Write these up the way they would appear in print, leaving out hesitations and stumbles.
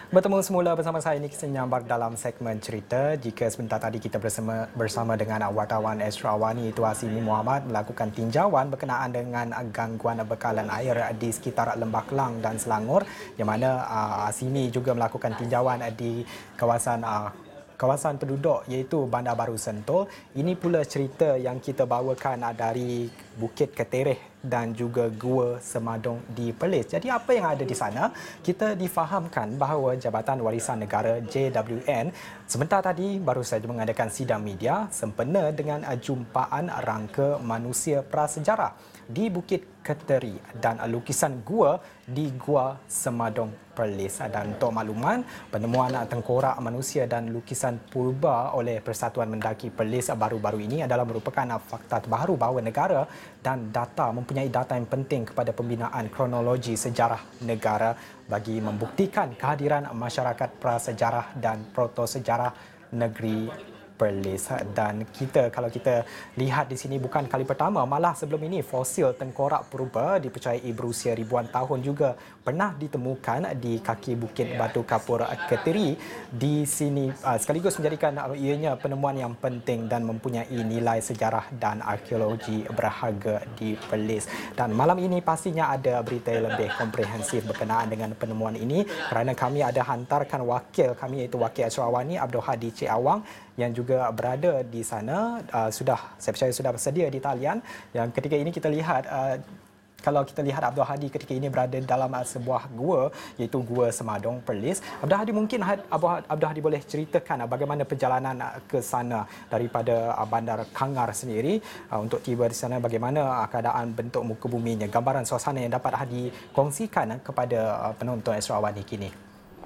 Bertemu semula bersama saya Nick Senyambar dalam segmen cerita. Jika sebentar tadi kita bersama dengan wartawan Astro Awani Tuan Asimi Muhammad melakukan tinjauan berkenaan dengan gangguan bekalan air di sekitar Lembah Kelang dan Selangor, yang mana Asimi juga melakukan tinjauan di kawasan penduduk iaitu Bandar Baru Sentul. Ini pula cerita yang kita bawakan dari Bukit Ketereh dan juga Gua Semadong di Perlis. Jadi apa yang ada di sana? Kita difahamkan bahawa Jabatan Warisan Negara JWN sebentar tadi baru saja mengadakan sidang media sempena dengan jumpaan rangka manusia prasejarah di Bukit Keteri dan lukisan gua di Gua Semadong Perlis. Dan untuk makluman, penemuan tengkorak manusia dan lukisan purba oleh Persatuan Mendaki Perlis baru-baru ini adalah merupakan fakta terbaru bahawa negara dan data mempunyai data yang penting kepada pembinaan kronologi sejarah negara bagi membuktikan kehadiran masyarakat prasejarah dan protosejarah negeri Perlis. Dan kalau kita lihat di sini bukan kali pertama, malah sebelum ini fosil tengkorak purba dipercayai berusia ribuan tahun juga pernah ditemukan di kaki Bukit Batu Kapur Keteri di sini, sekaligus menjadikan ianya penemuan yang penting dan mempunyai nilai sejarah dan arkeologi berharga di Perlis. Dan malam ini pastinya ada berita yang lebih komprehensif berkenaan dengan penemuan ini, kerana kami ada hantarkan wakil kami iaitu Wakil Astro Awani Abdul Hadi Cik Awang yang juga berada di sana. Saya percaya sudah bersedia di talian. Yang ketika ini kita lihat, kalau kita lihat Abdul Hadi ketika ini berada dalam sebuah gua iaitu Gua Semadong Perlis. Abdul Hadi, mungkin Abdul Hadi boleh ceritakan bagaimana perjalanan ke sana daripada Bandar Kangar sendiri untuk tiba di sana, bagaimana keadaan bentuk muka buminya, gambaran suasana yang dapat Hadi kongsikan kepada penonton Astro Awani kini.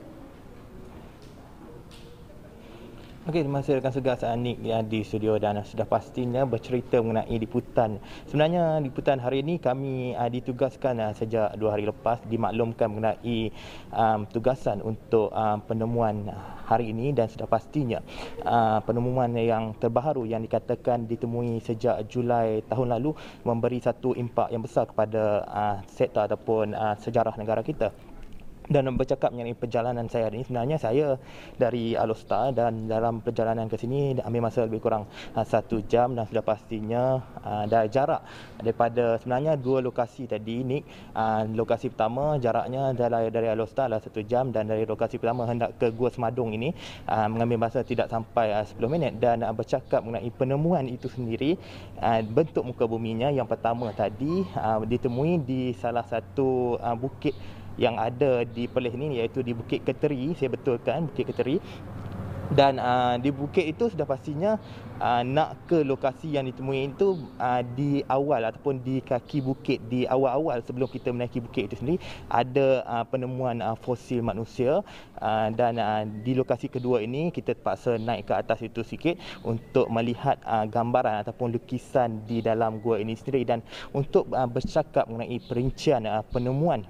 Okey, terima kasih rakan segas Nick di studio, dan sudah pastinya bercerita mengenai liputan. Sebenarnya liputan hari ini kami ditugaskan sejak 2 hari lepas, dimaklumkan mengenai tugasan untuk penemuan hari ini, dan sudah pastinya penemuan yang terbaru yang dikatakan ditemui sejak Julai tahun lalu memberi satu impak yang besar kepada sektor ataupun sejarah negara kita. Dan bercakap mengenai perjalanan saya hari ini, sebenarnya saya dari Alostar, dan dalam perjalanan ke sini ambil masa lebih kurang 1 jam, dan sudah pastinya dari jarak daripada sebenarnya 2 lokasi tadi, Nick. Lokasi pertama jaraknya dari Alostar adalah 1 jam, dan dari lokasi pertama hendak ke Gua Semadong ini mengambil masa tidak sampai 10 minit. Dan bercakap mengenai penemuan itu sendiri, bentuk muka buminya yang pertama tadi ditemui di salah satu bukit yang ada di Perlis ini, iaitu di Bukit Keteri. Saya betulkan, Bukit Keteri. Dan di bukit itu sudah pastinya nak ke lokasi yang ditemui itu di awal ataupun di kaki bukit, di awal-awal sebelum kita menaiki bukit itu sendiri, ada penemuan fosil manusia. Dan di lokasi kedua ini kita terpaksa naik ke atas itu sikit untuk melihat gambaran ataupun lukisan di dalam gua ini sendiri. Dan untuk bercakap mengenai perincian penemuan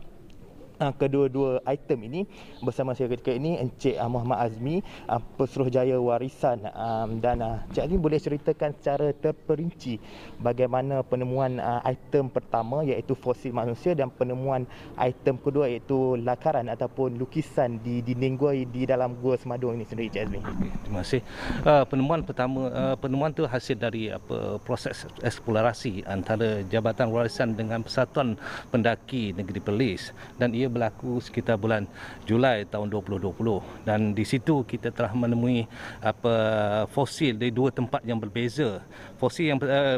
kedua-dua item ini, bersama saya ketika ini Encik Muhammad Azmi, Pesuruhjaya Warisan. Dan Encik Azmi boleh ceritakan secara terperinci bagaimana penemuan item pertama iaitu fosil manusia, dan penemuan item kedua iaitu lakaran ataupun lukisan di dinding gua di dalam Gua Semadong ini sendiri, Encik Azmi. Terima kasih. Penemuan pertama, penemuan itu hasil dari proses eksplorasi antara Jabatan Warisan dengan Persatuan Pendaki Negeri Perlis, dan ia berlaku sekitar bulan Julai tahun 2020. Dan di situ kita telah menemui fosil dari 2 tempat yang berbeza. Fosil yang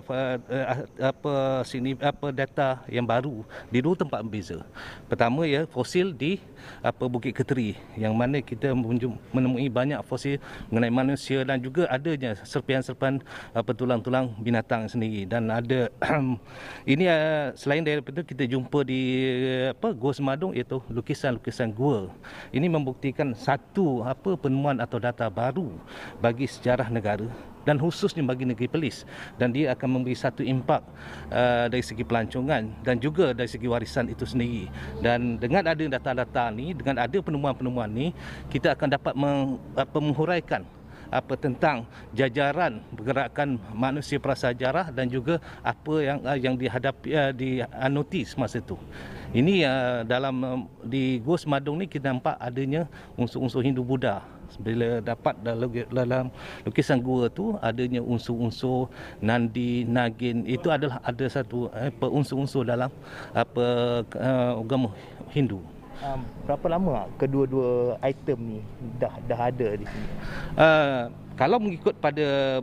data yang baru di 2 tempat berbeza. Pertama fosil di Bukit Keteri, yang mana kita menemui banyak fosil mengenai manusia, dan juga adanya serpihan-serpihan tulang-tulang binatang sendiri. Dan ada ini selain daripada kita jumpa di Gua Semadong, iaitu lukisan-lukisan gua. Ini membuktikan satu penemuan atau data baru bagi sejarah negara, dan khususnya bagi negeri Perlis. Dan dia akan memberi satu impak dari segi pelancongan dan juga dari segi warisan itu sendiri. Dan dengan ada data-data ni, dengan ada penemuan-penemuan ni, kita akan dapat menghuraikan tentang jajaran pergerakan manusia prasejarah dan juga apa yang dihadapi notis masa itu. Ini di Gua Semadong ni kita nampak adanya unsur-unsur Hindu Buddha. Bila dapat dalam lukisan gua tu adanya unsur-unsur Nandi, Nagin, itu adalah ada satu unsur-unsur dalam agama Hindu. Berapa lama kedua-dua item ni dah ada di sini? Kalau mengikut pada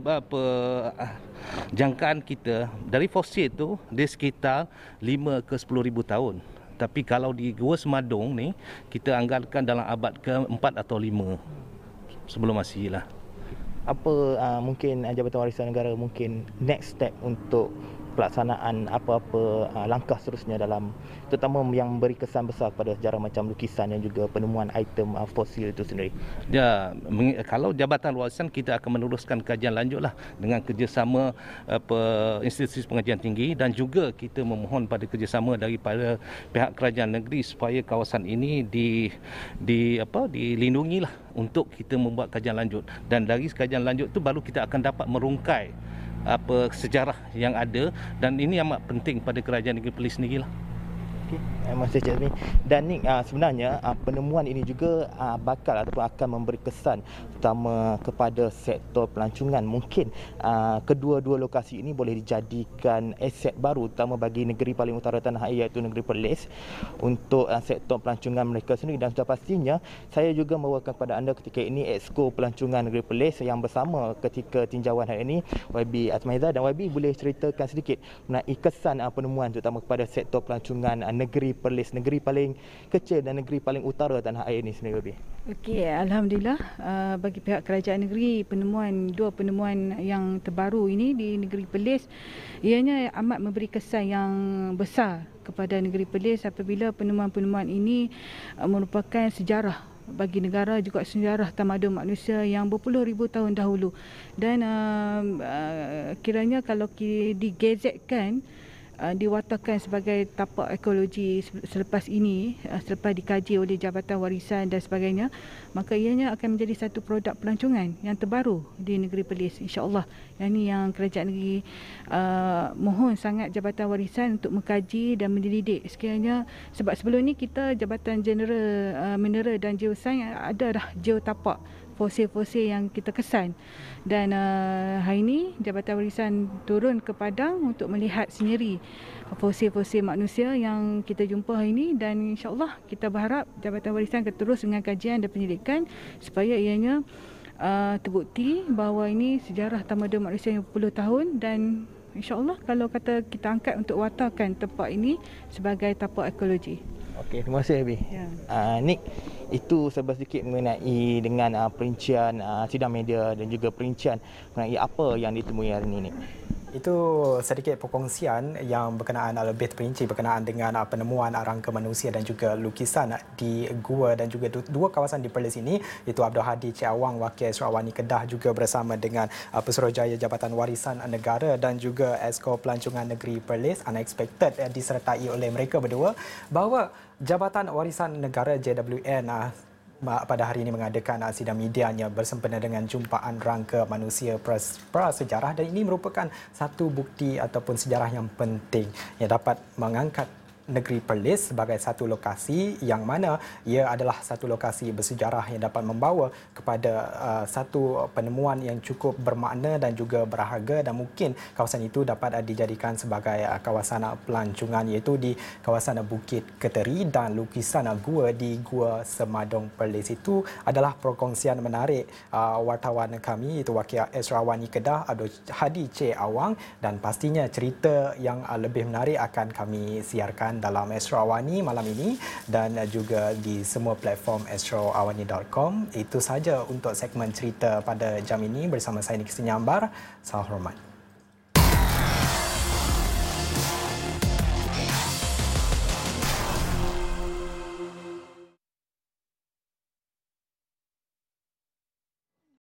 jangkaan kita, dari fosil tu dia sekitar 5 ke 10 ribu tahun. Tapi kalau di Gua Semadong ni kita anggarkan dalam abad ke-4 atau 5 sebelum Masihi lah. Apa mungkin Jabatan Warisan Negara mungkin next step untuk pelaksanaan apa-apa langkah seterusnya dalam terutama yang memberi kesan besar kepada sejarah macam lukisan dan juga penemuan item fosil itu sendiri? Ya, kalau Jabatan Warisan kita akan meneruskan kajian lanjutlah dengan kerjasama institusi pengajian tinggi dan juga kita memohon pada kerjasama daripada pihak kerajaan negeri supaya kawasan ini dilindungilah untuk kita membuat kajian lanjut, dan dari kajian lanjut tu baru kita akan dapat merungkai sejarah yang ada, dan ini amat penting pada kerajaan negeri Perlis sendirilah. Okey, terima kasih Cik Azmi. Dan Nick, sebenarnya penemuan ini juga bakal ataupun akan memberi kesan terutama kepada sektor pelancongan. Mungkin kedua-dua lokasi ini boleh dijadikan aset baru terutama bagi negeri paling utara tanah air iaitu negeri Perlis untuk sektor pelancongan mereka sendiri. Dan sudah pastinya saya juga membawakan kepada anda ketika ini Exco Pelancongan Negeri Perlis yang bersama ketika tinjauan hari ini YB Azmaiza. Dan YB boleh ceritakan sedikit mengenai kesan penemuan terutama kepada sektor pelancongan negeri Perlis, negeri paling kecil dan negeri paling utara tanah air ini sendiri. Okey, alhamdulillah bagi pihak kerajaan negeri dua penemuan yang terbaru ini di negeri Perlis ianya amat memberi kesan yang besar kepada negeri Perlis apabila penemuan-penemuan ini merupakan sejarah bagi negara, juga sejarah tamadun manusia yang berpuluh ribu tahun dahulu. Dan kiranya kalau digazetkan, diwatakan sebagai tapak ekologi selepas ini, selepas dikaji oleh Jabatan Warisan dan sebagainya, maka ianya akan menjadi satu produk pelancongan yang terbaru di negeri Perlis, insya-Allah. Yang ini yang kerajaan negeri mohon sangat Jabatan Warisan untuk mengkaji dan menyelidik sekiranya, sebab sebelum ni kita Jabatan Jeneral Mineral dan Geosains ada dah geotapak fosil-fosil yang kita kesan, dan hari ini Jabatan Warisan turun ke Padang untuk melihat sendiri fosil-fosil manusia yang kita jumpa hari ini, dan insya-Allah kita berharap Jabatan Warisan akan terus dengan kajian dan penyelidikan supaya ianya terbukti bahawa ini sejarah tamadun manusia yang berpuluh tahun, dan insya-Allah kalau kata kita angkat untuk watarkan tempat ini sebagai tapak ekologi. Okey, terima kasih Abi. Ya. Nick, itu serba sedikit mengenai dengan perincian sidang media dan juga perincian mengenai apa yang ditemui hari ini, Nick. Itu sedikit perkongsian yang berkenaan lebih terperinci berkenaan dengan penemuan rangka manusia dan juga lukisan di gua dan juga dua kawasan di Perlis ini, iaitu Abdul Hadi Cik Awang, Wakil Esrawani Kedah, juga bersama dengan Pesuruhjaya Jabatan Warisan Negara dan juga Exco Pelancongan Negeri Perlis, unexpected disertai oleh mereka berdua, bahawa Jabatan Warisan Negara JWN pada hari ini mengadakan sidang medianya bersempena dengan jumpaan rangka manusia prasejarah, dan ini merupakan satu bukti ataupun sejarah yang penting yang dapat mengangkat negeri Perlis sebagai satu lokasi yang mana ia adalah satu lokasi bersejarah yang dapat membawa kepada satu penemuan yang cukup bermakna dan juga berharga, dan mungkin kawasan itu dapat dijadikan sebagai kawasan pelancongan, iaitu di kawasan Bukit Keteri dan lukisan gua di Gua Semadong Perlis. Itu adalah perkongsian menarik wartawan kami, itu Wakil Esrawani Kedah Abdul Hadi Cik Awang, dan pastinya cerita yang lebih menarik akan kami siarkan dalam Astro Awani malam ini dan juga di semua platform astroawani.com. Itu sahaja untuk segmen cerita pada jam ini bersama saya Nick Senyambar. Salam hormat.